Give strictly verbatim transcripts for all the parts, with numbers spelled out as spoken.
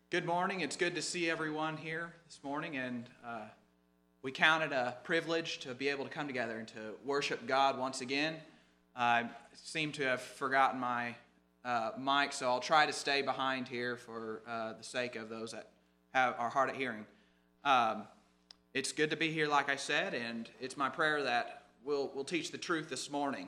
Good morning. It's good to see everyone here this morning, and uh, we count it a privilege to be able to come together and to worship God once again. I seem to have forgotten my uh, mic, so I'll try to stay behind here for uh, the sake of those that have are hard of hearing. Um, it's good to be here, like I said, and it's my prayer that we'll, we'll teach the truth this morning.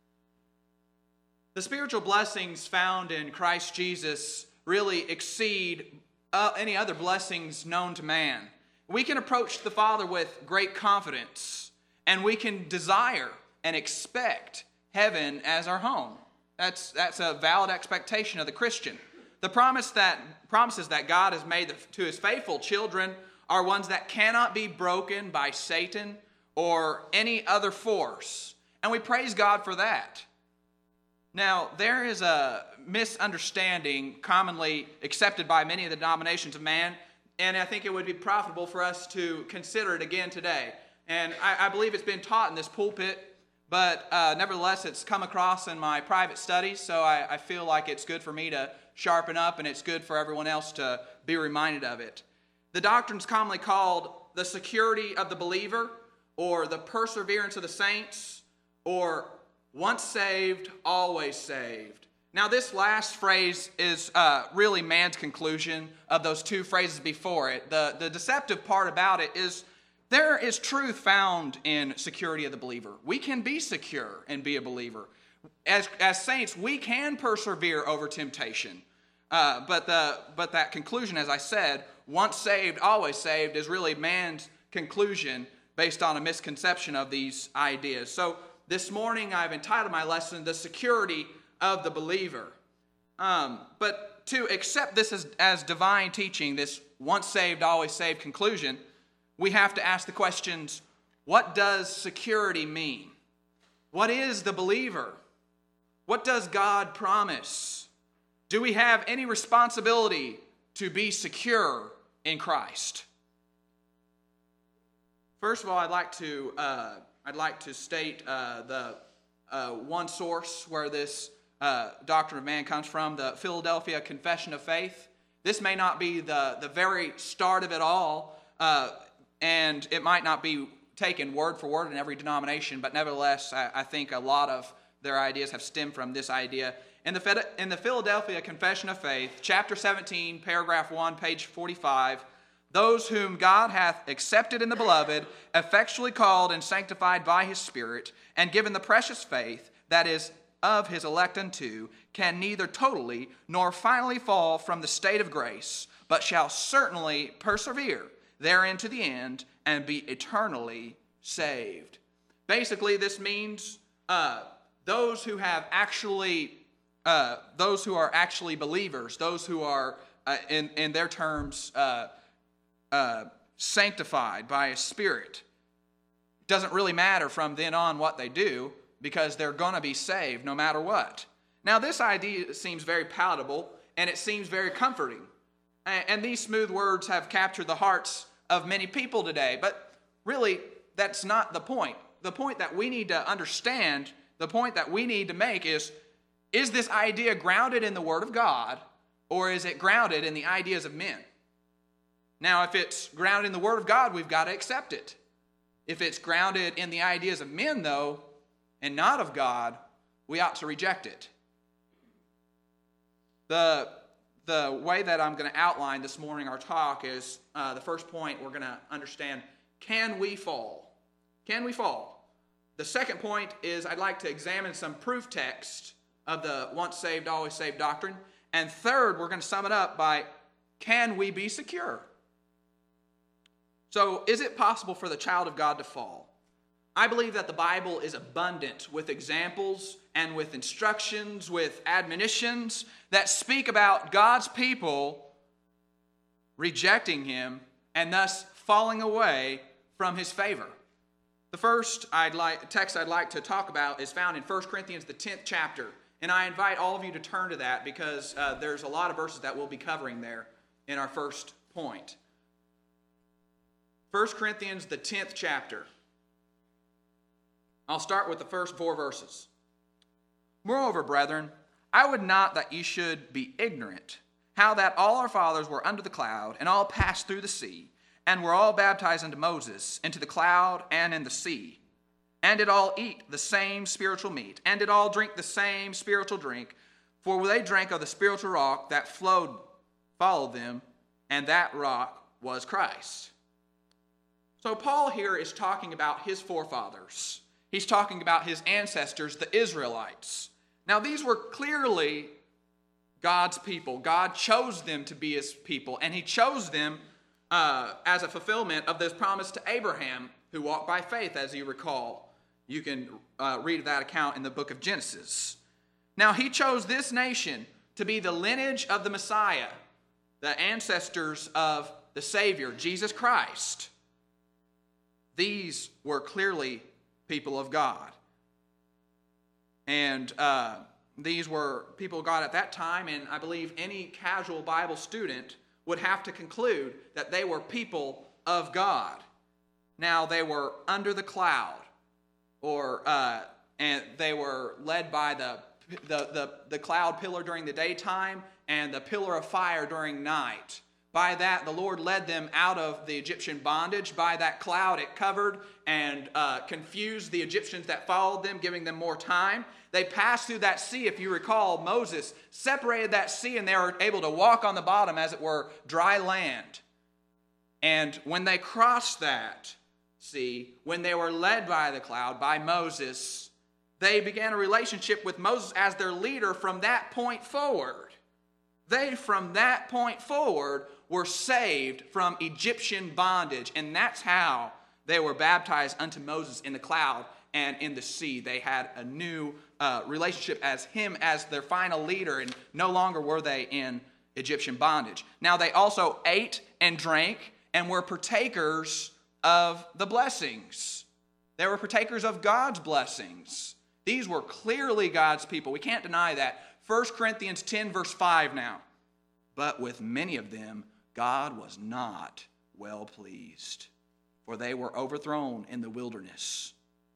The spiritual blessings found in Christ Jesus really exceed Uh, any other blessings known to man. We can approach the Father with great confidence, and we can desire and expect heaven as our home. That's that's a valid expectation of the Christian. The promise that promises that God has made to His faithful children are ones that cannot be broken by Satan or any other force, and we praise God for that. Now, there is a misunderstanding commonly accepted by many of the denominations of man, and I think it would be profitable for us to consider it again today. And I, I believe it's been taught in this pulpit, but uh, nevertheless, it's come across in my private studies, so I, I feel like it's good for me to sharpen up, and it's good for everyone else to be reminded of it. The doctrine is commonly called the security of the believer, or the perseverance of the saints, or once saved, always saved. Now, this last phrase is uh, really man's conclusion of those two phrases before it. The, the deceptive part about it is there is truth found in security of the believer. We can be secure and be a believer. As, as saints, we can persevere over temptation. Uh, but, the, but that conclusion, as I said, once saved, always saved, is really man's conclusion based on a misconception of these ideas. So, this morning, I've entitled my lesson, The Security of the Believer. Um, but to accept this as, as divine teaching, this once saved, always saved conclusion, we have to ask the questions, what does security mean? What is the believer? What does God promise? Do we have any responsibility to be secure in Christ? First of all, I'd like to... Uh, I'd like to state uh, the uh, one source where this uh, doctrine of man comes from, the Philadelphia Confession of Faith. This may not be the, the very start of it all, uh, and it might not be taken word for word in every denomination, but nevertheless, I, I think a lot of their ideas have stemmed from this idea. In the, in the Philadelphia Confession of Faith, chapter seventeen, paragraph one, page forty-five, those whom God hath accepted in the beloved, effectually called and sanctified by His Spirit, and given the precious faith that is of His elect unto, can neither totally nor finally fall from the state of grace, but shall certainly persevere therein to the end, and be eternally saved. Basically, this means uh, those who have actually, uh, those who are actually believers, those who are, uh, in, in their terms, uh, Uh, sanctified by His Spirit. It doesn't really matter from then on what they do, because they're going to be saved no matter what. Now, this idea seems very palatable, and it seems very comforting. And, and these smooth words have captured the hearts of many people today, but really, that's not the point. The point that we need to understand, the point that we need to make is, is this idea grounded in the Word of God, or is it grounded in the ideas of men? Now, if it's grounded in the Word of God, we've got to accept it. If it's grounded in the ideas of men, though, and not of God, we ought to reject it. The, the way that I'm going to outline this morning our talk is, uh, the first point we're going to understand, can we fall? Can we fall? The second point is I'd like to examine some proof text of the once saved, always saved doctrine. And third, we're going to sum it up by, can we be secure? So, is it possible for the child of God to fall? I believe that the Bible is abundant with examples and with instructions, with admonitions that speak about God's people rejecting Him and thus falling away from His favor. The first I'd like, text I'd like to talk about is found in First Corinthians, the tenth chapter. And I invite all of you to turn to that, because uh, there's a lot of verses that we'll be covering there in our first point. First Corinthians, the tenth chapter. I'll start with the first four verses. Moreover, brethren, I would not that ye should be ignorant, how that all our fathers were under the cloud, and all passed through the sea, and were all baptized into Moses, into the cloud and in the sea, and did all eat the same spiritual meat, and did all drink the same spiritual drink, for they drank of the spiritual rock that flowed, followed them, and that rock was Christ. So Paul here is talking about his forefathers. He's talking about his ancestors, the Israelites. Now these were clearly God's people. God chose them to be his people, and he chose them uh, as a fulfillment of this promise to Abraham, who walked by faith, as you recall. You can uh, read that account in the book of Genesis. Now he chose this nation to be the lineage of the Messiah, the ancestors of the Savior, Jesus Christ. These were clearly people of God. And uh, these were people of God at that time, and I believe any casual Bible student would have to conclude that they were people of God. Now, they were under the cloud, or uh, and they were led by the, the, the, the cloud pillar during the daytime and the pillar of fire during night. By that, the Lord led them out of the Egyptian bondage. By that cloud, it covered and uh, confused the Egyptians that followed them, giving them more time. They passed through that sea. If you recall, Moses separated that sea, and they were able to walk on the bottom, as it were, dry land. And when they crossed that sea, when they were led by the cloud, by Moses, they began a relationship with Moses as their leader from that point forward. They, from that point forward, were saved from Egyptian bondage, and that's how they were baptized unto Moses in the cloud and in the sea. They had a new uh, relationship as him as their final leader, and no longer were they in Egyptian bondage. Now they also ate and drank and were partakers of the blessings. They were partakers of God's blessings. These were clearly God's people. We can't deny that. First Corinthians ten, verse five now. But with many of them, God was not well pleased, for they were overthrown in the wilderness.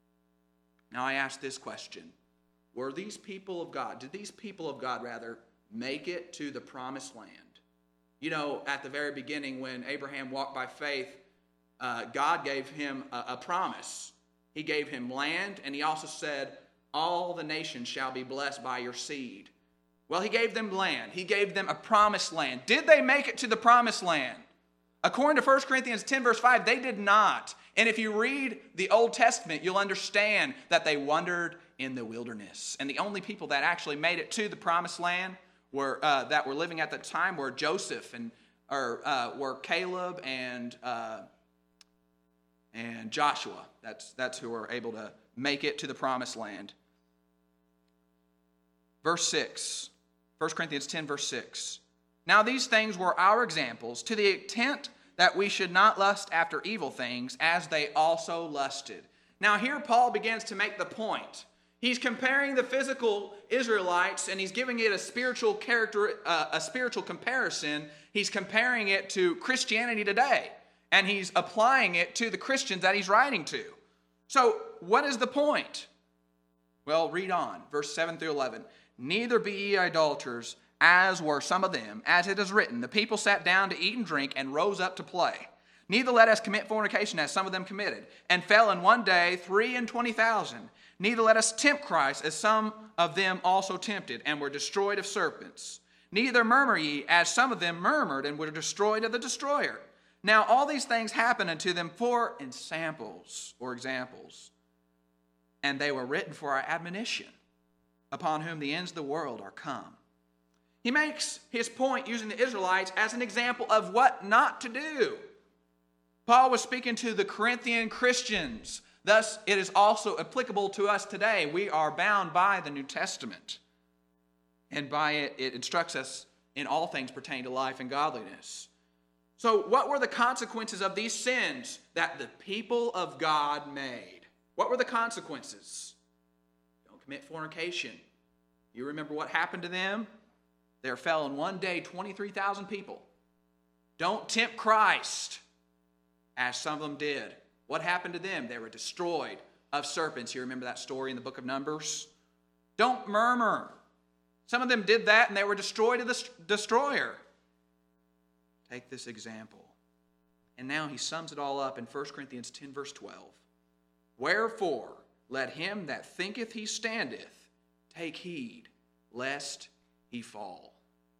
Now I ask this question. Were these people of God, did these people of God rather, make it to the promised land? You know, at the very beginning when Abraham walked by faith, uh, God gave him a, a promise. He gave him land, and he also said, all the nations shall be blessed by your seed. Well, he gave them land. He gave them a promised land. Did they make it to the promised land? According to First Corinthians ten, verse five, they did not. And if you read the Old Testament, you'll understand that they wandered in the wilderness. And the only people that actually made it to the promised land were uh, that were living at the time were Joseph and or uh, were Caleb and uh, and Joshua. That's that's who were able to make it to the promised land. Verse six. First Corinthians ten, verse six. Now these things were our examples, to the intent that we should not lust after evil things, as they also lusted. Now here Paul begins to make the point. He's comparing the physical Israelites, and he's giving it a spiritual character, uh, a spiritual comparison. He's comparing it to Christianity today, and he's applying it to the Christians that he's writing to. So what is the point? Well, read on, verse seven through eleven. Neither be ye idolaters, as were some of them, as it is written, the people sat down to eat and drink, and rose up to play. Neither let us commit fornication, as some of them committed, and fell in one day three and twenty thousand. Neither let us tempt Christ, as some of them also tempted, and were destroyed of serpents. Neither murmur ye, as some of them murmured, and were destroyed of the destroyer. Now all these things happened unto them for ensamples, or examples, and they were written for our admonition, upon whom the ends of the world are come. He makes his point using the Israelites as an example of what not to do. Paul was speaking to the Corinthian Christians. Thus, it is also applicable to us today. We are bound by the New Testament. And by it, it instructs us in all things pertaining to life and godliness. So what were the consequences of these sins that the people of God made? What were the consequences? Commit fornication. You remember what happened to them? There fell in one day twenty-three thousand people. Don't tempt Christ, as some of them did. What happened to them? They were destroyed of serpents. You remember that story in the book of Numbers? Don't murmur. Some of them did that, and they were destroyed of the destroyer. take this example. And now he sums it all up in First Corinthians ten, verse twelve. Wherefore, let him that thinketh he standeth take heed, lest he fall.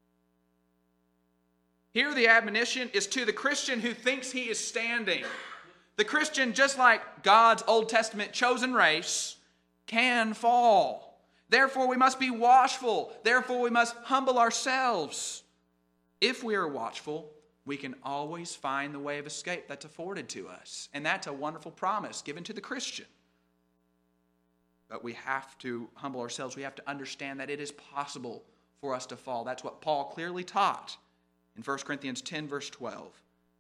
Here the admonition is to the Christian who thinks he is standing. The Christian, just like God's Old Testament chosen race, can fall. Therefore we must be watchful. Therefore we must humble ourselves. If we are watchful, we can always find the way of escape that's afforded to us. And that's a wonderful promise given to the Christian. But we have to humble ourselves. We have to understand that it is possible for us to fall. That's what Paul clearly taught in First Corinthians ten, verse twelve.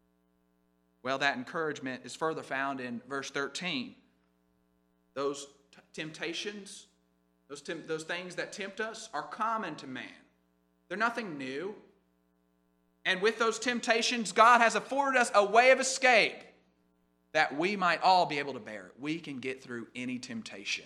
Well, that encouragement is further found in verse thirteen. Those t- temptations, those, tem- those things that tempt us are common to man. They're nothing new. And with those temptations, God has afforded us a way of escape that we might all be able to bear it. We can get through any temptation.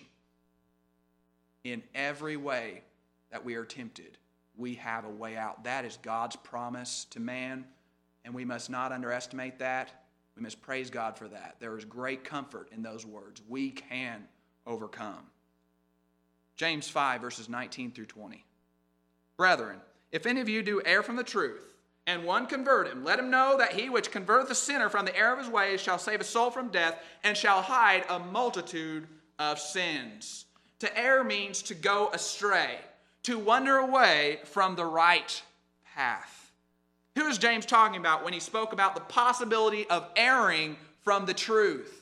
In every way that we are tempted, we have a way out. That is God's promise to man, and we must not underestimate that. We must praise God for that. There is great comfort in those words. We can overcome. James five, verses nineteen through twenty. Brethren, if any of you do err from the truth, and one convert him, let him know that he which converteth a sinner from the error of his ways shall save a soul from death, and shall hide a multitude of sins. To err means to go astray, to wander away from the right path. Who is James talking about when he spoke about the possibility of erring from the truth?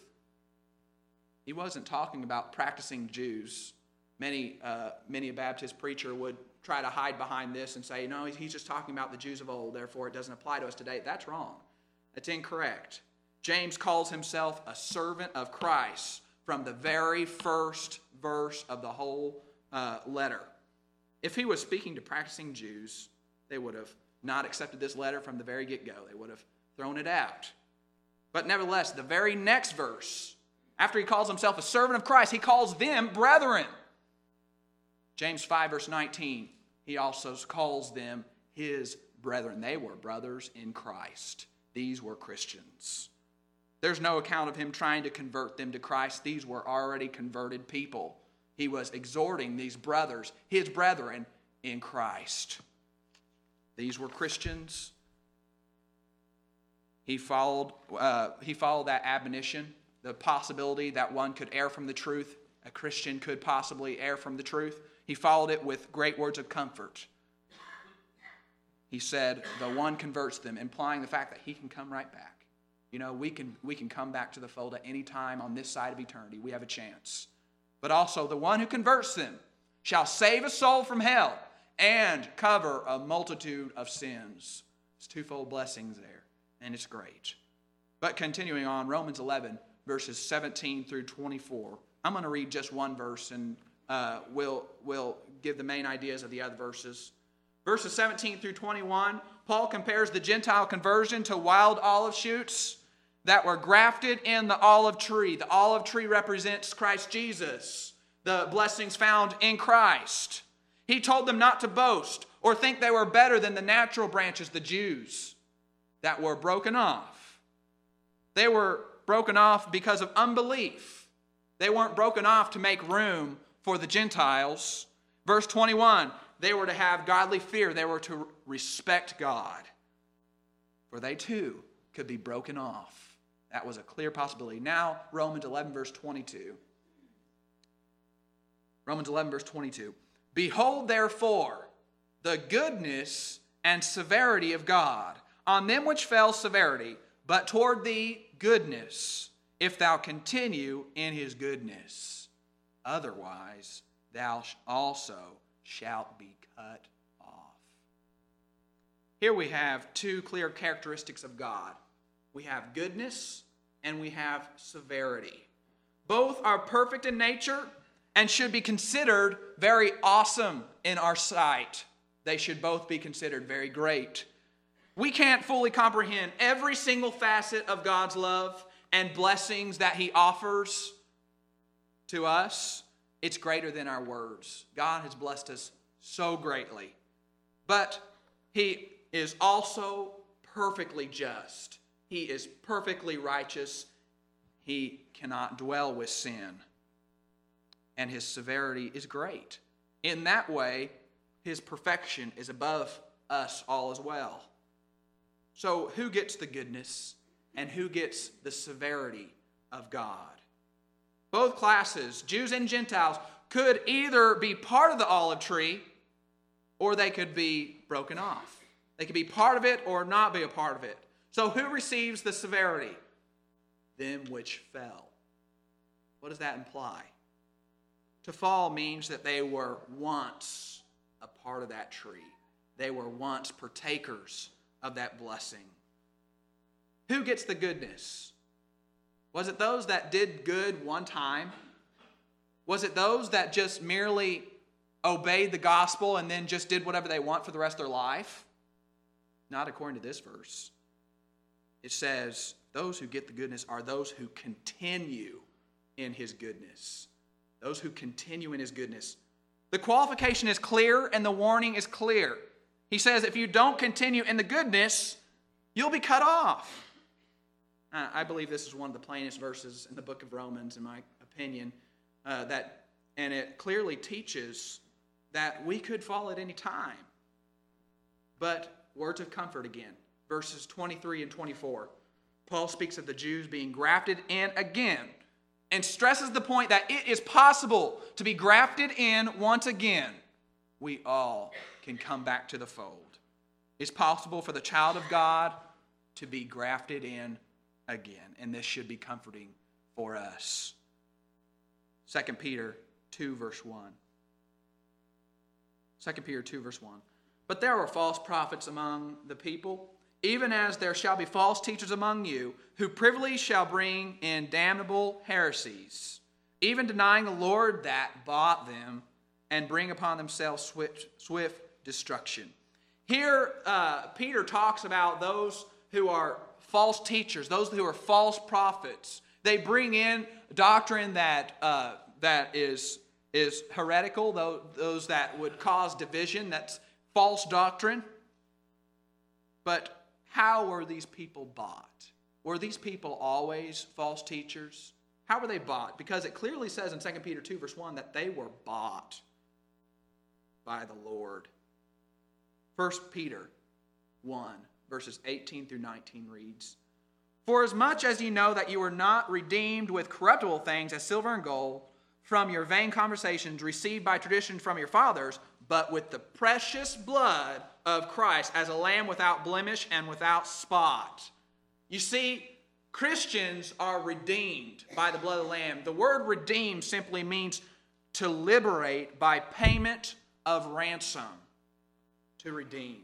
He wasn't talking about practicing Jews. Many, uh, many a Baptist preacher would try to hide behind this and say, no, he's just talking about the Jews of old, therefore it doesn't apply to us today. That's wrong. That's incorrect. James calls himself a servant of Christ from the very first verse of the whole uh, letter. If he was speaking to practicing Jews, they would have not accepted this letter from the very get-go. They would have thrown it out. But nevertheless, the very next verse, after he calls himself a servant of Christ, he calls them brethren. James five, verse nineteen, he also calls them his brethren. They were brothers in Christ. These were Christians. There's no account of him trying to convert them to Christ. These were already converted people. He was exhorting these brothers, his brethren in Christ. These were Christians. He followed, uh, he followed that admonition, the possibility that one could err from the truth. A Christian could possibly err from the truth. He followed it with great words of comfort. He said, the one converts them, implying the fact that he can come right back. You know, we can, we can come back to the fold at any time on this side of eternity. We have a chance. But also, the one who converts them shall save a soul from hell and cover a multitude of sins. It's twofold blessings there, and it's great. But continuing on, Romans eleven, verses seventeen through twenty-four. I'm going to read just one verse, and uh, we'll, we'll give the main ideas of the other verses. Verses seventeen through twenty-one, Paul compares the Gentile conversion to wild olive shoots that were grafted in the olive tree. The olive tree represents Christ Jesus, the blessings found in Christ. He told them not to boast or think they were better than the natural branches, the Jews, that were broken off. They were broken off because of unbelief. They weren't broken off to make room for the Gentiles. Verse twenty-one, they were to have godly fear. They were to respect God, for they too could be broken off. That was a clear possibility. Now, Romans eleven, verse twenty-two. Romans eleven, verse twenty-two. Behold, therefore, the goodness and severity of God on them which fell severity, but toward thee goodness, if thou continue in his goodness. Otherwise, thou also shalt be cut off. Here we have two clear characteristics of God. We have goodness and we have severity. Both are perfect in nature and should be considered very awesome in our sight. They should both be considered very great. We can't fully comprehend every single facet of God's love and blessings that he offers to us. It's greater than our words. God has blessed us so greatly. But he is also perfectly just. He is perfectly righteous. He cannot dwell with sin. And his severity is great. In that way, his perfection is above us all as well. So who gets the goodness and who gets the severity of God? Both classes, Jews and Gentiles, could either be part of the olive tree or they could be broken off. They could be part of it or not be a part of it. So who receives the severity? Them which fell. What does that imply? To fall means that they were once a part of that tree. They were once partakers of that blessing. Who gets the goodness? Was it those that did good one time? Was it those that just merely obeyed the gospel and then just did whatever they want for the rest of their life? Not according to this verse. It says, those who get the goodness are those who continue in his goodness. Those who continue in his goodness. The qualification is clear and the warning is clear. He says, if you don't continue in the goodness, you'll be cut off. Uh, I believe this is one of the plainest verses in the book of Romans, in my opinion, uh, that, and it clearly teaches that we could fall at any time. But words of comfort again, verses twenty-three and twenty-four. Paul speaks of the Jews being grafted in again and stresses the point that it is possible to be grafted in once again. We all can come back to the fold. It's possible for the child of God to be grafted in again, and this should be comforting for us. Second Peter two, verse one. Second Peter two, verse one. But there were false prophets among the people, even as there shall be false teachers among you, who privily shall bring in damnable heresies, even denying the Lord that bought them, and bring upon themselves swift, swift destruction. Here, uh, Peter talks about those who are false teachers, those who are false prophets. They bring in doctrine that uh, that is, is heretical, those that would cause division, that's false doctrine. But how were these people bought? Were these people always false teachers? How were they bought? Because it clearly says in Second Peter two, verse one, that they were bought by the Lord. First Peter one, verses eighteen through nineteen reads, For as much as ye know that you were not redeemed with corruptible things as silver and gold from your vain conversations received by tradition from your fathers, but with the precious blood of Christ as a lamb without blemish and without spot. You see, Christians are redeemed by the blood of the Lamb. The word redeemed simply means to liberate by payment of ransom. To redeem.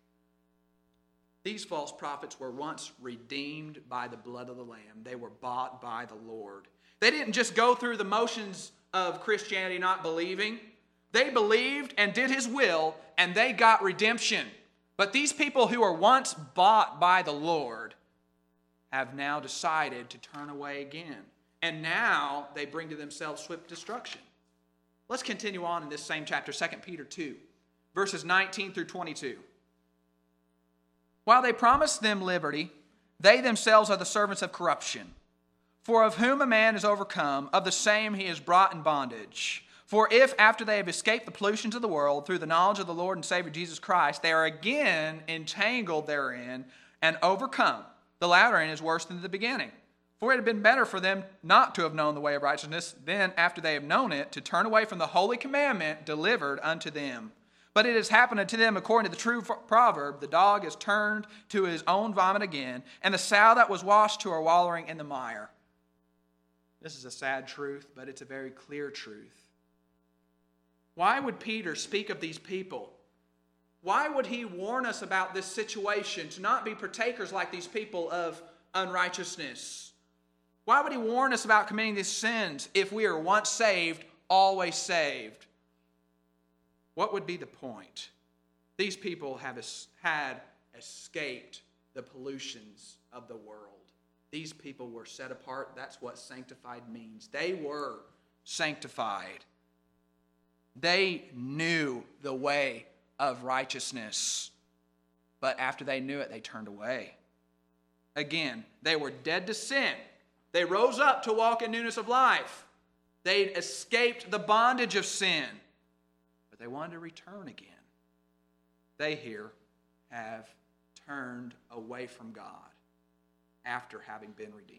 These false prophets were once redeemed by the blood of the Lamb. They were bought by the Lord. They didn't just go through the motions of Christianity not believing. They believed and did his will, and they got redemption. But these people who were once bought by the Lord have now decided to turn away again. And now they bring to themselves swift destruction. Let's continue on in this same chapter, Second Peter two, verses nineteen through twenty-two. While they promise them liberty, they themselves are the servants of corruption. For of whom a man is overcome, of the same he is brought in bondage. For if, after they have escaped the pollutions of the world through the knowledge of the Lord and Savior Jesus Christ, they are again entangled therein and overcome, the latter end is worse than the beginning. For it had been better for them not to have known the way of righteousness than, after they have known it, to turn away from the holy commandment delivered unto them. But it has happened unto them according to the true proverb, the dog is turned to his own vomit again, and the sow that was washed to her wallowing in the mire. This is a sad truth, but it's a very clear truth. Why would Peter speak of these people? Why would he warn us about this situation, to not be partakers like these people of unrighteousness? Why would he warn us about committing these sins if we are once saved, always saved? What would be the point? These people have had escaped the pollutions of the world. These people were set apart. That's what sanctified means. They were sanctified. They knew the way of righteousness. but after they knew it, they turned away. Again, they were dead to sin. They rose up to walk in newness of life. They escaped the bondage of sin, but they wanted to return again. They here have turned away from God after having been redeemed.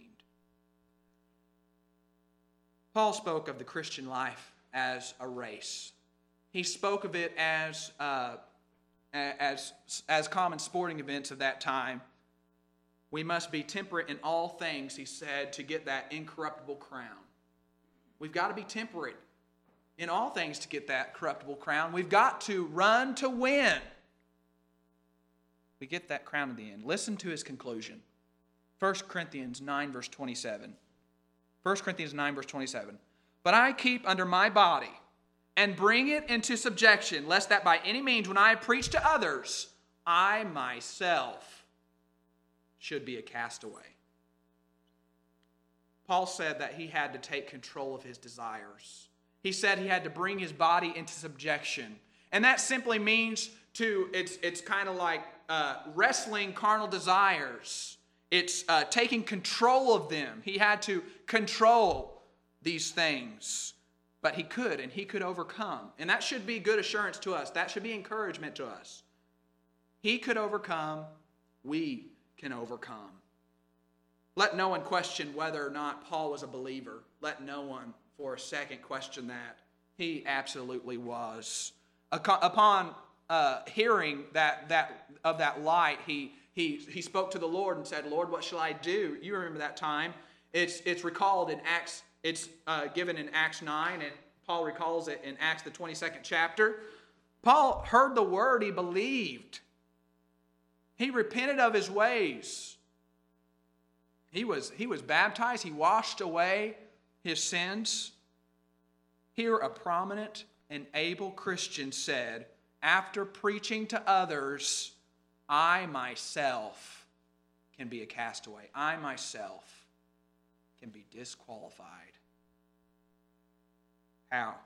Paul spoke of the Christian life as a race. He spoke of it as, uh, as, as common sporting events of that time. We must be temperate in all things, he said, to get that incorruptible crown. We've got to be temperate in all things to get that corruptible crown. We've got to run to win. We get that crown at the end. Listen to his conclusion. First Corinthians nine, verse twenty-seven. First Corinthians nine, verse twenty-seven. But I keep under my body and bring it into subjection, lest that by any means when I preach to others, I myself should be a castaway. Paul said that he had to take control of his desires. He said he had to bring his body into subjection. And that simply means to, it's, it's kind of like uh, wrestling carnal desires. It's uh, taking control of them. He had to control these things. But he could, and he could overcome. And that should be good assurance to us. That should be encouragement to us. He could overcome. We can overcome. Let no one question whether or not Paul was a believer. Let no one for a second question that. He absolutely was. Upon uh, hearing that, that of that light, he, he, he spoke to the Lord and said, Lord, what shall I do? You remember that time. It's, it's recalled in Acts, it's uh, given in Acts nine, and Paul recalls it in Acts the twenty-second chapter. Paul heard the word, he believed. He repented of his ways. He was, he was baptized. He washed away his sins. Here a prominent and able Christian said, after preaching to others, I myself can be a castaway. I myself can be disqualified. How?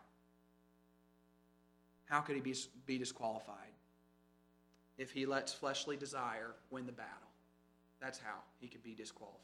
How could he be, be disqualified? If he lets fleshly desire win the battle. That's how he could be disqualified.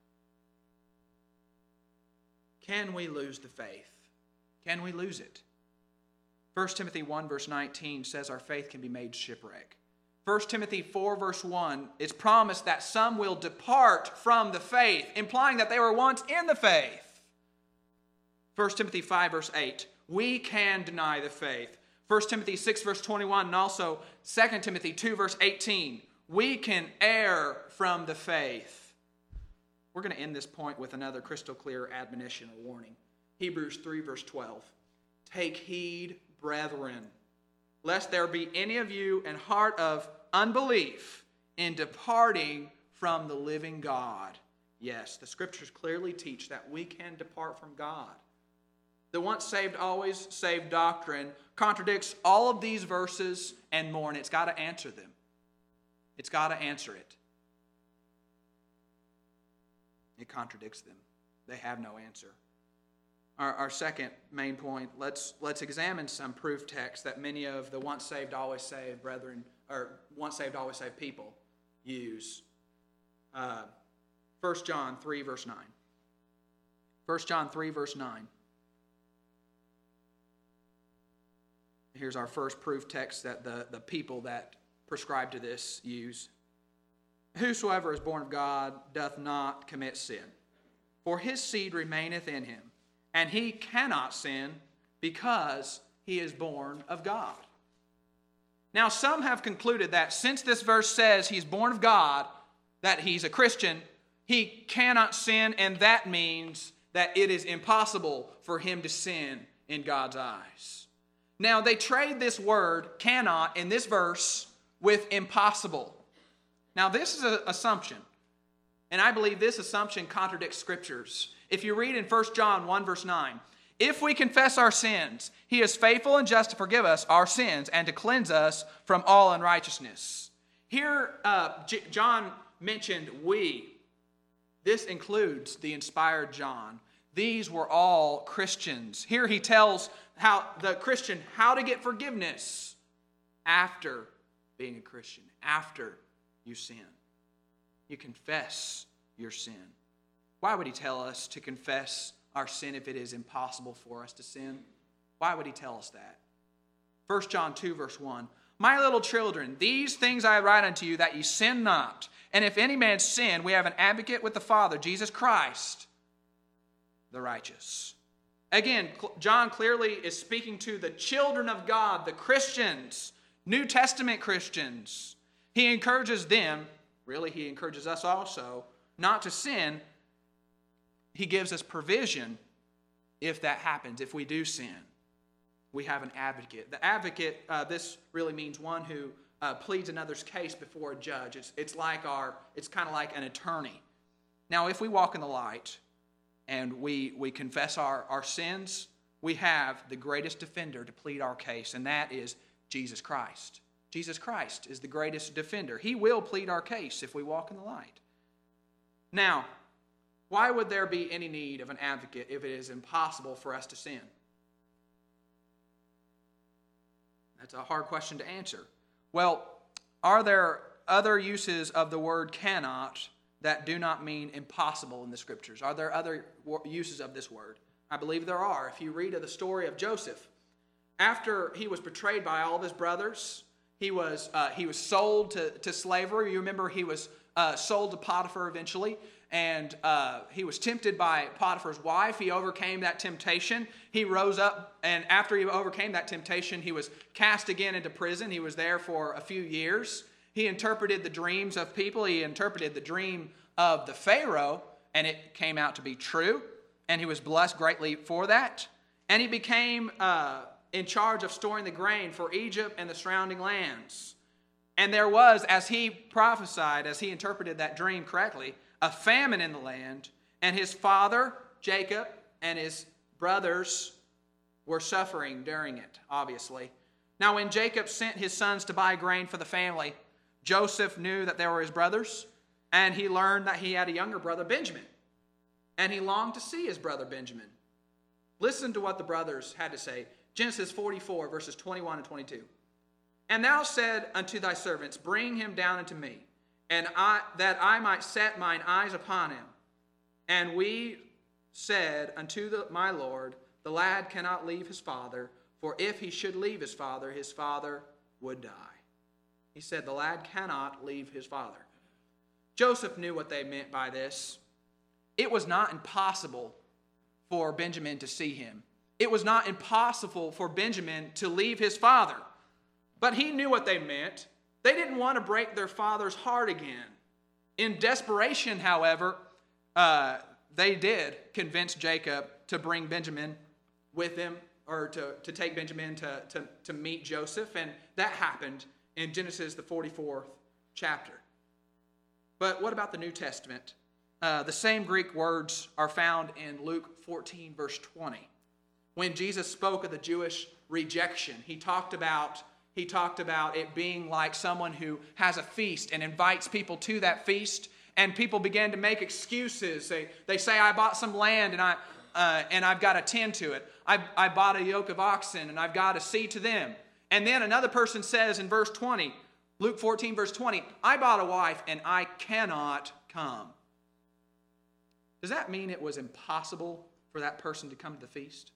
Can we lose the faith? Can we lose it? First Timothy one verse nineteen says our faith can be made shipwreck. First Timothy four verse one, it's promised that some will depart from the faith, implying that they were once in the faith. First Timothy five verse eight, we can deny the faith. First Timothy six verse twenty-one, and also Second Timothy two verse eighteen, we can err from the faith. We're going to end this point with another crystal clear admonition or warning. Hebrews three verse twelve, take heed, brethren, lest there be any of you an heart of unbelief in departing from the living God. Yes, the scriptures clearly teach that we can depart from God. The once saved, always saved doctrine contradicts all of these verses and more, and it's got to answer them. It's got to answer it. It contradicts them. They have no answer. Our, our second main point, let's, let's examine some proof texts that many of the once saved, always saved brethren, or once saved, always saved people use. Uh, First John three, verse nine. First John three, verse nine. Here's our first proof text that the, the people that prescribe to this use. Whosoever is born of God doth not commit sin, for his seed remaineth in him, and he cannot sin because he is born of God. Now, some have concluded that since this verse says he's born of God, that he's a Christian, he cannot sin, and that means that it is impossible for him to sin in God's eyes. Now, they trade this word, cannot, in this verse with impossible. Now, this is an assumption, and I believe this assumption contradicts scriptures. If you read in First John one, verse nine, if we confess our sins, he is faithful and just to forgive us our sins and to cleanse us from all unrighteousness. Here, uh, J- John mentioned we. This includes the inspired John. These were all Christians. Here he tells how the Christian how to get forgiveness after being a Christian, after you sin. You confess your sin. Why would he tell us to confess our sin if it is impossible for us to sin? Why would he tell us that? First John two, verse one. My little children, these things I write unto you, that ye sin not. And if any man sin, we have an advocate with the Father, Jesus Christ, the righteous. Again, John clearly is speaking to the children of God, the Christians, New Testament Christians. He encourages them, really he encourages us also, not to sin. He gives us provision if that happens, if we do sin. We have an advocate. The advocate, uh, this really means one who uh, pleads another's case before a judge. It's, it's like our, it's kind of like an attorney. Now, if we walk in the light and we, we confess our, our sins, we have the greatest defender to plead our case, and that is Jesus Christ. Jesus Christ is the greatest defender. He will plead our case if we walk in the light. Now, why would there be any need of an advocate if it is impossible for us to sin? That's a hard question to answer. Well, are there other uses of the word cannot that do not mean impossible in the Scriptures? Are there other uses of this word? I believe there are. If you read of the story of Joseph, after he was betrayed by all of his brothers, he was, uh, he was sold to, to slavery. You remember he was uh, sold to Potiphar eventually. And uh, he was tempted by Potiphar's wife. He overcame that temptation. He rose up, and after he overcame that temptation, he was cast again into prison. He was there for a few years. He interpreted the dreams of people. He interpreted the dream of the Pharaoh, and it came out to be true. And he was blessed greatly for that. And he became uh, in charge of storing the grain for Egypt and the surrounding lands. And there was, as he prophesied, as he interpreted that dream correctly, a famine in the land, and his father, Jacob, and his brothers were suffering during it, obviously. Now, when Jacob sent his sons to buy grain for the family, Joseph knew that they were his brothers, and he learned that he had a younger brother, Benjamin, and he longed to see his brother Benjamin. Listen to what the brothers had to say. Genesis forty-four, verses twenty-one and twenty-two. And thou said unto thy servants, bring him down unto me, and I, that I might set mine eyes upon him. And we said unto the, my Lord, the lad cannot leave his father, for if he should leave his father, his father would die. He said the lad cannot leave his father. Joseph knew what they meant by this. It was not impossible for Benjamin to see him. It was not impossible for Benjamin to leave his father. But he knew what they meant. They didn't want to break their father's heart again. In desperation, however, uh, they did convince Jacob to bring Benjamin with him, or to, to take Benjamin to, to, to meet Joseph, and that happened in Genesis, the forty-fourth chapter. But what about the New Testament? Uh, the same Greek words are found in Luke fourteen, verse twenty. When Jesus spoke of the Jewish rejection, he talked about He talked about it being like someone who has a feast and invites people to that feast, and people begin to make excuses. They, they say, I bought some land and, I, uh, and I've got to tend to it. I, I bought a yoke of oxen and I've got to see to them. And then another person says in verse twenty, Luke fourteen, verse twenty, I bought a wife and I cannot come. Does that mean it was impossible for that person to come to the feast?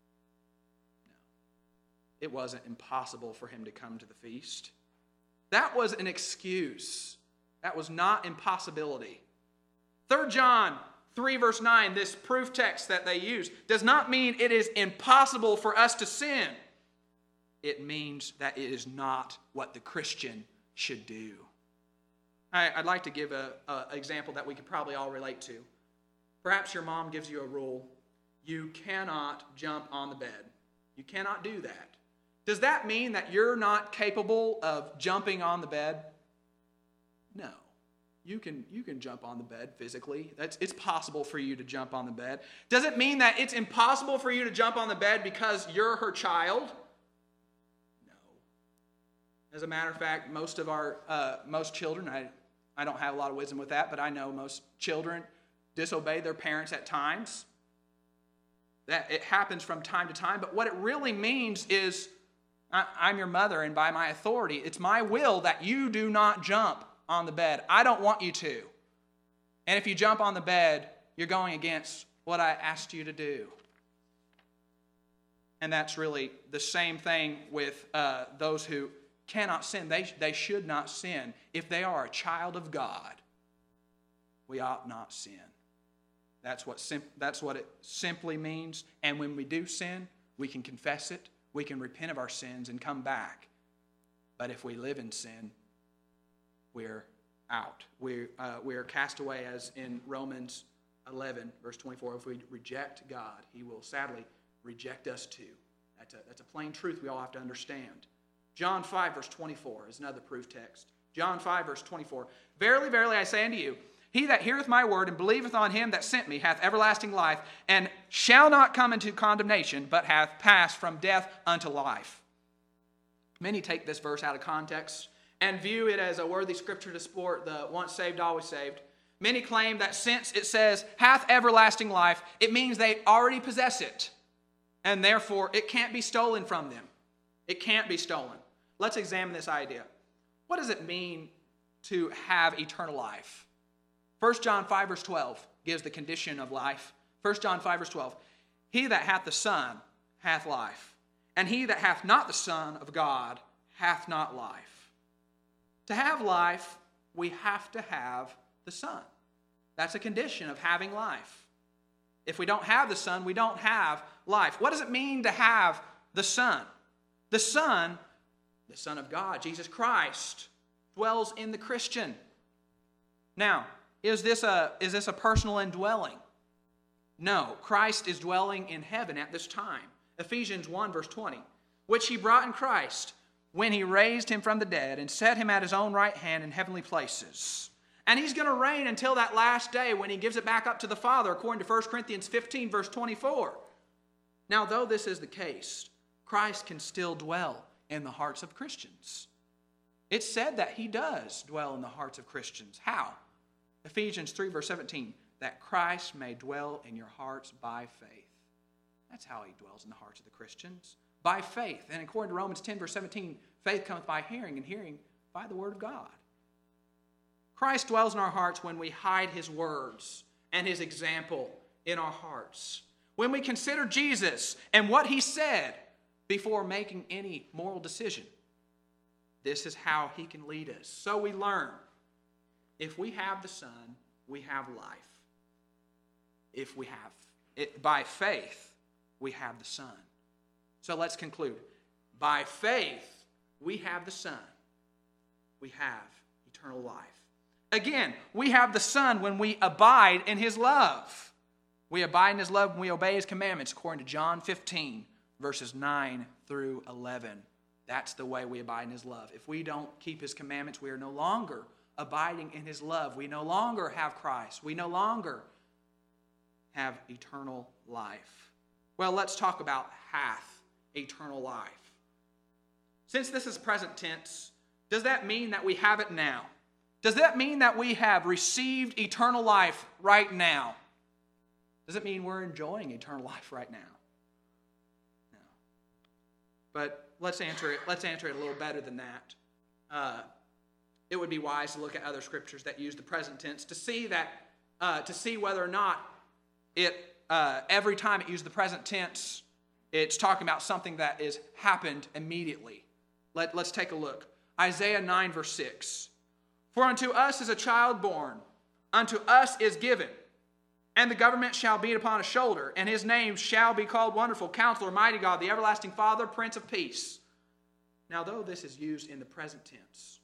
It wasn't impossible for him to come to the feast. That was an excuse. That was not impossibility. Third John three, verse nine, this proof text that they use, does not mean it is impossible for us to sin. It means that it is not what the Christian should do. I, I'd like to give an example that we could probably all relate to. Perhaps your mom gives you a rule. You cannot jump on the bed. You cannot do that. Does that mean that you're not capable of jumping on the bed? No. You can, you can jump on the bed physically. That's, it's possible for you to jump on the bed. Does it mean that it's impossible for you to jump on the bed because you're her child? No. As a matter of fact, most of our, uh, most children, I, I don't have a lot of wisdom with that, but I know most children disobey their parents at times. That it happens from time to time, but what it really means is I, I'm your mother, and by my authority, it's my will that you do not jump on the bed. I don't want you to. And if you jump on the bed, you're going against what I asked you to do. And that's really the same thing with uh, those who cannot sin. They, they should not sin. If they are a child of God, we ought not sin. That's what, sim- that's what it simply means. And when we do sin, we can confess it. We can repent of our sins and come back. But if we live in sin, we're out. We're, uh, we're cast away, as in Romans eleven, verse twenty-four. If we reject God, He will sadly reject us too. That's a, that's a plain truth we all have to understand. John five, verse twenty-four is another proof text. John five, verse twenty-four. Verily, verily, I say unto you, he that heareth my word and believeth on him that sent me hath everlasting life, and shall not come into condemnation, but hath passed from death unto life. Many take this verse out of context and view it as a worthy scripture to support the once saved, always saved. Many claim that since it says hath everlasting life, it means they already possess it, and therefore it can't be stolen from them. It can't be stolen. Let's examine this idea. What does it mean to have eternal life? First John five, verse twelve gives the condition of life. First John five, verse twelve. He that hath the Son hath life, and he that hath not the Son of God hath not life. To have life, we have to have the Son. That's a condition of having life. If we don't have the Son, we don't have life. What does it mean to have the Son? The Son, the Son of God, Jesus Christ, dwells in the Christian. Now, is this a, is this a personal indwelling? No. Christ is dwelling in heaven at this time. Ephesians one, verse twenty. Which he brought in Christ when he raised him from the dead and set him at his own right hand in heavenly places. And he's going to reign until that last day when he gives it back up to the Father, according to First Corinthians fifteen, verse twenty-four. Now, though this is the case, Christ can still dwell in the hearts of Christians. It's said that he does dwell in the hearts of Christians. How? Ephesians three, verse seventeen, that Christ may dwell in your hearts by faith. That's how he dwells in the hearts of the Christians. By faith. And according to Romans ten, verse seventeen, faith cometh by hearing, and hearing by the word of God. Christ dwells in our hearts when we hide his words and his example in our hearts. When we consider Jesus and what he said before making any moral decision. This is how he can lead us. So we learn. If we have the Son, we have life. If we have it by faith, we have the Son. So let's conclude. By faith, we have the Son. We have eternal life. Again, we have the Son when we abide in his love. We abide in his love when we obey his commandments, according to John fifteen, verses nine through eleven. That's the way we abide in his love. If we don't keep his commandments, we are no longer abiding in his love. We no longer have Christ. We no longer have eternal life. Well, let's talk about hath eternal life. Since this is present tense, does that mean that we have it now? Does that mean that we have received eternal life right now? Does it mean we're enjoying eternal life right now? No. But let's answer it, let's answer it a little better than that. Uh, it would be wise to look at other scriptures that use the present tense to see that, uh, to see whether or not it, uh, every time it uses the present tense, it's talking about something that is happened immediately. Let, let's take a look. Isaiah nine, verse six. For unto us is a child born, unto us is given, and the government shall be upon his shoulder, and his name shall be called Wonderful, Counselor, Mighty God, the Everlasting Father, Prince of Peace. Now, though this is used in the present tense,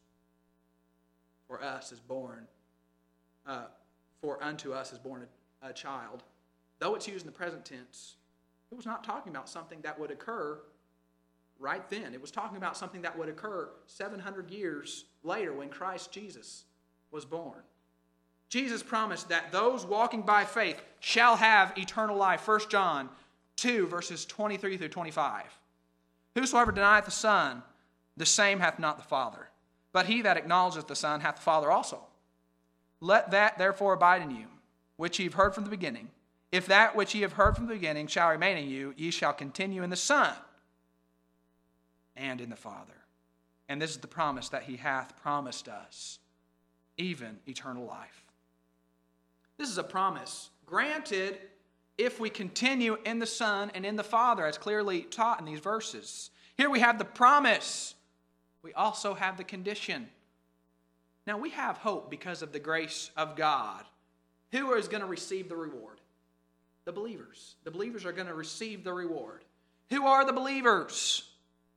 for us is born, uh, for unto us is born a, a child, though it's used in the present tense, it was not talking about something that would occur right then. It was talking about something that would occur seven hundred years later when Christ Jesus was born. Jesus promised that those walking by faith shall have eternal life. First John two, verses twenty-three through twenty-five. Whosoever denieth the Son, the same hath not the Father. But he that acknowledgeth the Son hath the Father also. Let that therefore abide in you, which ye have heard from the beginning. If that which ye have heard from the beginning shall remain in you, ye shall continue in the Son, and in the Father. And this is the promise that he hath promised us, even eternal life. This is a promise granted if we continue in the Son and in the Father, as clearly taught in these verses. Here we have the promise. We also have the condition. Now we have hope because of the grace of God. Who is going to receive the reward? The believers. The believers are going to receive the reward. Who are the believers?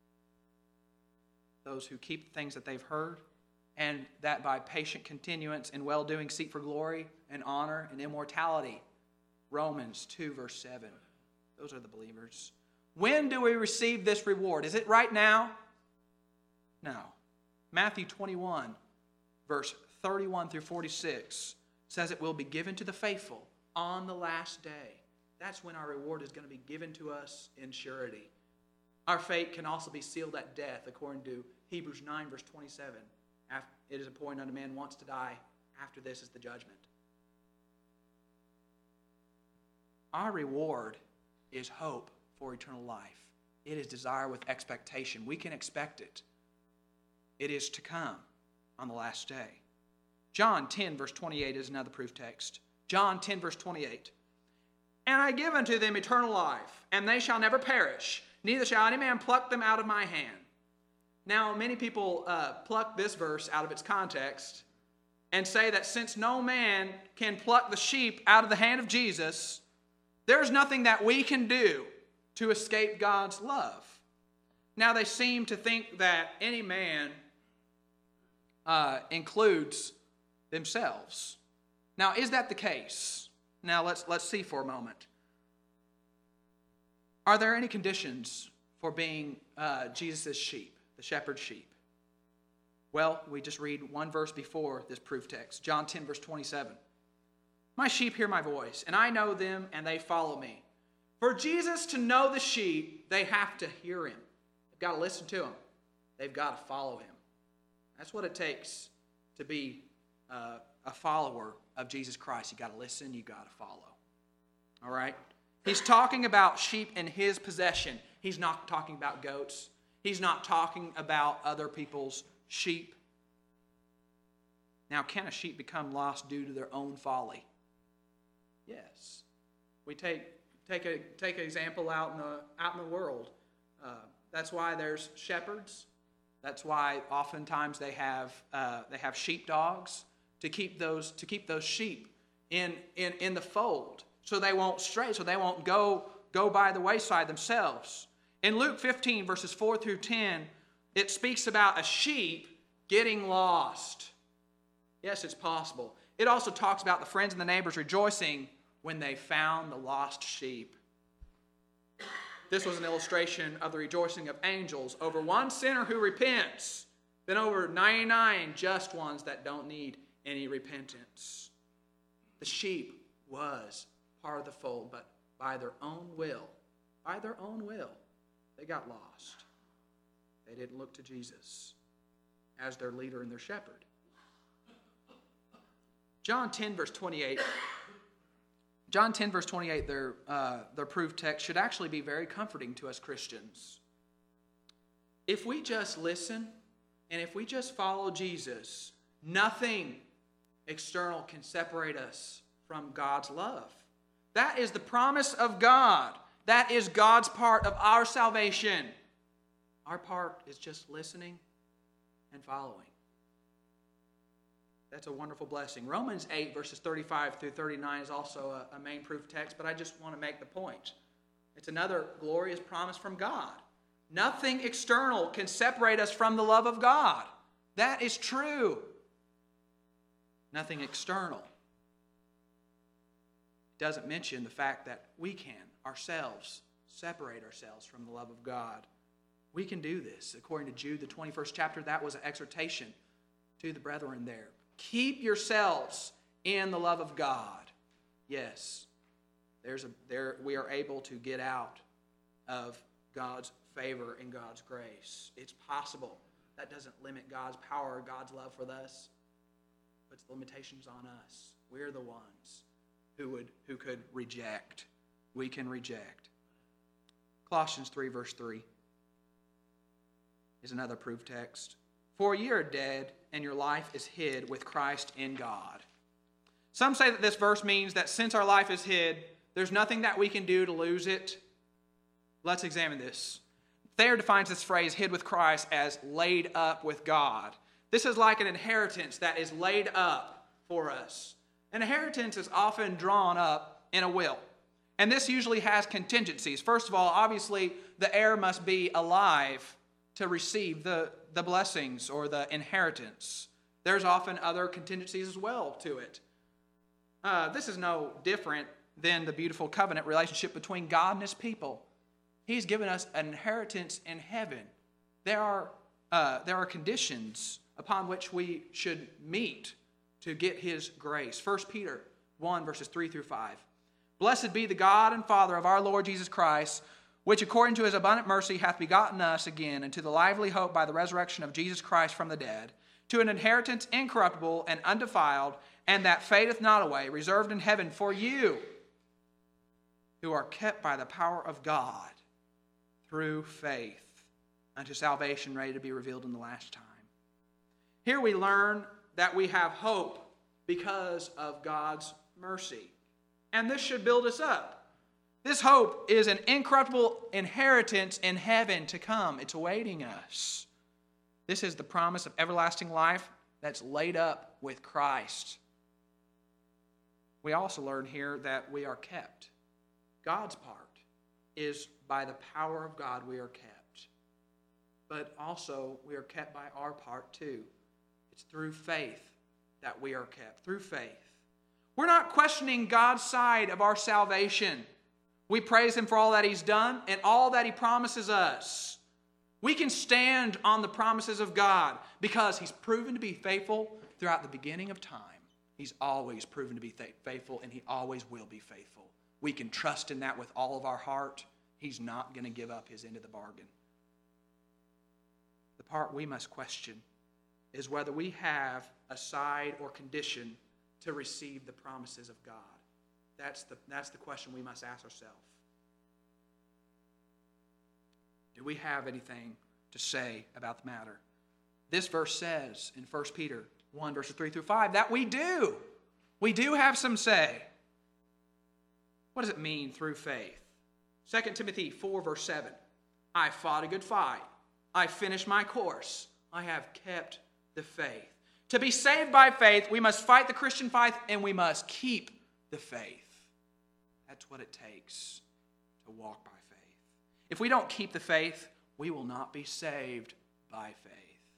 Those who keep the things that they've heard, and that by patient continuance in well-doing seek for glory and honor and immortality. Romans two, verse seven. Those are the believers. When do we receive this reward? Is it right now? No. Matthew twenty-one, verse thirty-one through forty-six says it will be given to the faithful on the last day. That's when our reward is going to be given to us in surety. Our fate can also be sealed at death, according to Hebrews nine, verse twenty-seven. It is appointed unto man once to die. After this is the judgment. Our reward is hope for eternal life. It is desire with expectation. We can expect it. It is to come on the last day. John ten, verse twenty-eight is another proof text. John ten, verse twenty-eight. And I give unto them eternal life, and they shall never perish, neither shall any man pluck them out of my hand. Now, many people uh, pluck this verse out of its context and say that since no man can pluck the sheep out of the hand of Jesus, there's nothing that we can do to escape God's love. Now, they seem to think that any man uh, includes themselves. Now, is that the case? Now, let's, let's see for a moment. Are there any conditions for being uh, Jesus' sheep, the shepherd's sheep? Well, we just read one verse before this proof text, John ten, verse twenty-seven. My sheep hear my voice, and I know them, and they follow me. For Jesus to know the sheep, they have to hear him. They've got to listen to him. They've got to follow him. That's what it takes to be uh, a follower of Jesus Christ. You've got to listen, you've got to follow. All right? He's talking about sheep in his possession. He's not talking about goats. He's not talking about other people's sheep. Now, can a sheep become lost due to their own folly? Yes. We take take a take an example out in the out in the world. Uh, that's why there's shepherds. That's why oftentimes they have uh, they have sheepdogs to keep those to keep those sheep in in in the fold, so they won't stray, so they won't go go by the wayside themselves. In Luke fifteen, verses four through ten, it speaks about a sheep getting lost. Yes, it's possible. It also talks about the friends and the neighbors rejoicing when they found the lost sheep. This was an illustration of the rejoicing of angels over one sinner who repents, than over ninety-nine just ones that don't need any repentance. The sheep was part of the fold, but by their own will, by their own will, they got lost. They didn't look to Jesus as their leader and their shepherd. John ten, verse twenty-eight. John ten, verse twenty-eight, their, uh, their proof text, should actually be very comforting to us Christians. If we just listen and if we just follow Jesus, nothing external can separate us from God's love. That is the promise of God. That is God's part of our salvation. Our part is just listening and following. That's a wonderful blessing. Romans eight, verses thirty-five through thirty-nine is also a, a main proof text, but I just want to make the point. It's another glorious promise from God. Nothing external can separate us from the love of God. That is true. Nothing external. It doesn't mention the fact that we can ourselves separate ourselves from the love of God. We can do this. According to Jude, the twenty-first chapter, that was an exhortation to the brethren there. Keep yourselves in the love of God. Yes, there's a, there we are able to get out of God's favor and God's grace. It's possible. That doesn't limit God's power or God's love for us. It puts limitations on us. We're the ones who would who could reject. We can reject. Colossians three, verse three. is another proof text. For ye are dead, and your life is hid with Christ in God. Some say that this verse means that since our life is hid, there's nothing that we can do to lose it. Let's examine this. Thayer defines this phrase, hid with Christ, as laid up with God. This is like an inheritance that is laid up for us. An inheritance is often drawn up in a will. And this usually has contingencies. First of all, obviously, the heir must be alive to receive the, the blessings or the inheritance. There's often other contingencies as well to it. Uh, this is no different than the beautiful covenant relationship between God and his people. He's given us an inheritance in heaven. There are, uh, there are conditions upon which we should meet to get his grace. First Peter one, verses three through five. Blessed be the God and Father of our Lord Jesus Christ, which according to his abundant mercy hath begotten us again into the lively hope by the resurrection of Jesus Christ from the dead, to an inheritance incorruptible and undefiled, and that fadeth not away, reserved in heaven for you, who are kept by the power of God through faith unto salvation ready to be revealed in the last time. Here we learn that we have hope because of God's mercy. And this should build us up. This hope is an incorruptible inheritance in heaven to come. It's awaiting us. This is the promise of everlasting life that's laid up with Christ. We also learn here that we are kept. God's part is by the power of God we are kept. But also we are kept by our part too. It's through faith that we are kept. Through faith. We're not questioning God's side of our salvation. We praise him for all that he's done and all that he promises us. We can stand on the promises of God because he's proven to be faithful throughout the beginning of time. He's always proven to be faithful, and he always will be faithful. We can trust in that with all of our heart. He's not going to give up his end of the bargain. The part we must question is whether we have a side or condition to receive the promises of God. That's the, that's the question we must ask ourselves. Do we have anything to say about the matter? This verse says in First Peter one, verses three through five, that we do. We do have some say. What does it mean through faith? Second Timothy four, verse seven. I fought a good fight. I finished my course. I have kept the faith. To be saved by faith, we must fight the Christian fight and we must keep the faith. That's what it takes to walk by faith. If we don't keep the faith, we will not be saved by faith.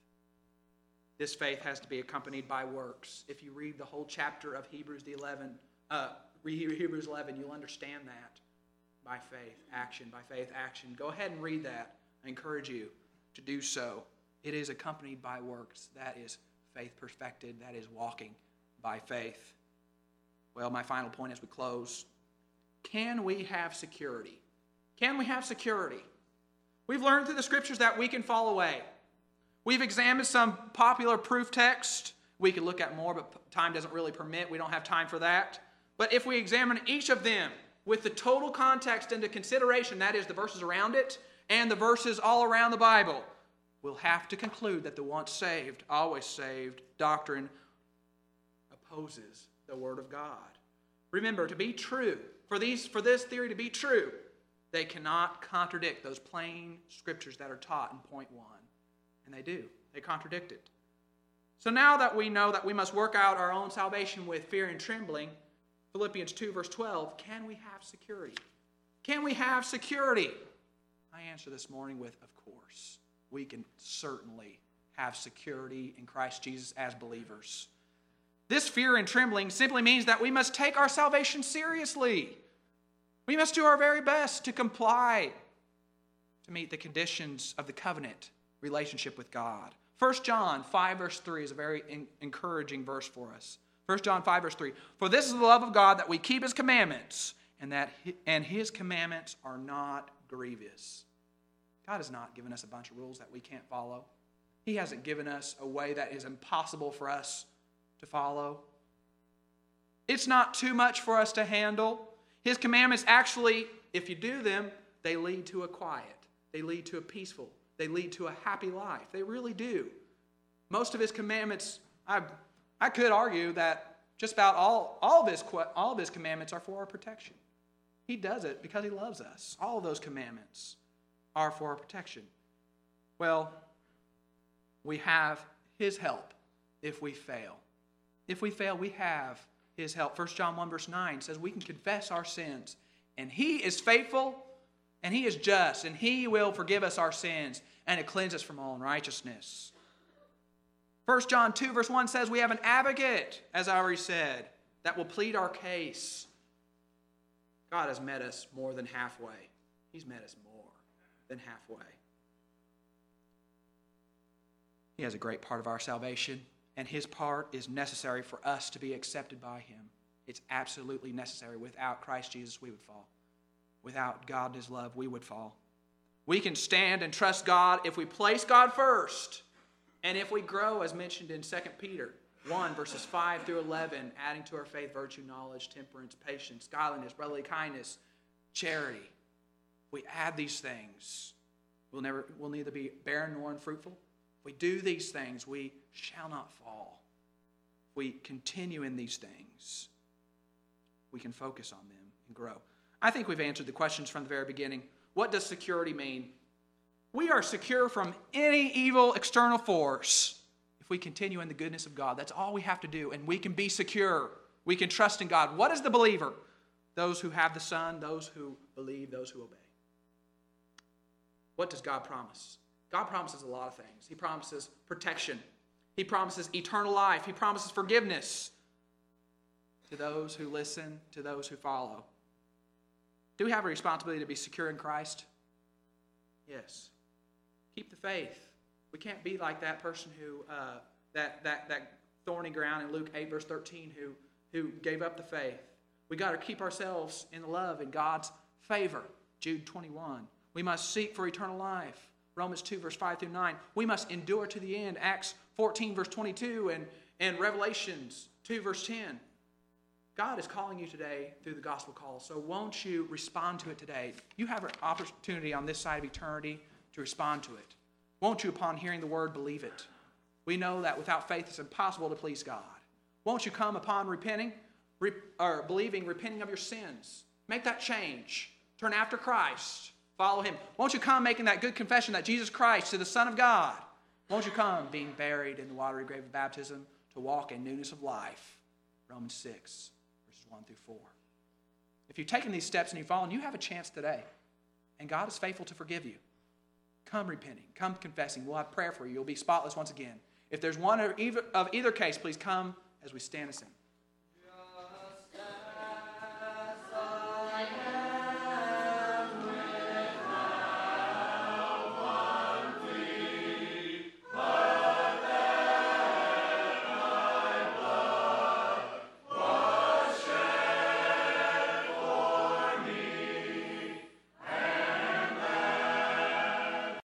This faith has to be accompanied by works. If you read the whole chapter of Hebrews the eleven, uh, Hebrews eleven, you'll understand that. By faith, action, by faith, action. Go ahead and read that. I encourage you to do so. It is accompanied by works. That is faith perfected. That is walking by faith. Well, my final point as we close. Can we have security? Can we have security? We've learned through the scriptures that we can fall away. We've examined some popular proof text. We could look at more, but time doesn't really permit. We don't have time for that. But if we examine each of them with the total context into consideration, that is the verses around it and the verses all around the Bible, we'll have to conclude that the once saved, always saved doctrine opposes the Word of God. Remember, to be true, for these, for this theory to be true, they cannot contradict those plain scriptures that are taught in point one. And they do. They contradict it. So now that we know that we must work out our own salvation with fear and trembling, Philippians two, verse twelve, can we have security? Can we have security? I answer this morning with, of course. We can certainly have security in Christ Jesus as believers. This fear and trembling simply means that we must take our salvation seriously. We must do our very best to comply to meet the conditions of the covenant relationship with God. First John five, verse three is a very in- encouraging verse for us. First John five, verse three. For this is the love of God, that we keep his commandments, and that he, and his commandments are not grievous. God has not given us a bunch of rules that we can't follow. He hasn't given us a way that is impossible for us to follow. It's not too much for us to handle. His commandments actually, if you do them, they lead to a quiet. They lead to a peaceful They lead to a happy life. They really do. Most of his commandments, I, I could argue that just about all, all, of his, all of his commandments are for our protection. He does it because he loves us. All of those commandments are for our protection. Well, we have his help if we fail. If we fail, we have his help. First John one verse nine says we can confess our sins, and he is faithful, and he is just, and he will forgive us our sins and to cleanse us from all unrighteousness. First John two verse one says we have an advocate, as I already said, that will plead our case. God has met us more than halfway. He's met us more than halfway. He has a great part of our salvation, and his part is necessary for us to be accepted by him. It's absolutely necessary. Without Christ Jesus, we would fall. Without God and his love, we would fall. We can stand and trust God if we place God first, and if we grow, as mentioned in Second Peter one, verses five through eleven, adding to our faith virtue, knowledge, temperance, patience, godliness, brotherly kindness, charity. If we add these things, we'll never, we'll neither be barren nor unfruitful. If we do these things, we shall not fall. If we continue in these things, we can focus on them and grow. I think we've answered the questions from the very beginning. What does security mean? We are secure from any evil external force if we continue in the goodness of God. That's all we have to do, and we can be secure. We can trust in God. What is the believer? Those who have the Son, those who believe, those who obey. What does God promise? God promises a lot of things. He promises protection. He promises eternal life. He promises forgiveness to those who listen, to those who follow. Do we have a responsibility to be secure in Christ? Yes. Keep the faith. We can't be like that person who, uh, that, that, that thorny ground in Luke eight, verse thirteen, who, who gave up the faith. We got to keep ourselves in love and God's favor. Jude twenty-one. We must seek for eternal life. Romans two, verse five through nine. We must endure to the end. Acts fourteen, verse twenty-two, and, and Revelations two, verse ten. God is calling you today through the gospel call, so won't you respond to it today? You have an opportunity on this side of eternity to respond to it. Won't you, upon hearing the word, believe it? We know that without faith it's impossible to please God. Won't you come upon repenting, re, or believing, repenting of your sins? Make that change. Turn after Christ. Follow him. Won't you come making that good confession that Jesus Christ is the Son of God? Won't you come being buried in the watery grave of baptism to walk in newness of life? Romans six, verses one through four. If you've taken these steps and you've fallen, you have a chance today. And God is faithful to forgive you. Come repenting. Come confessing. We'll have prayer for you. You'll be spotless once again. If there's one of either, of either case, please come as we stand and sing.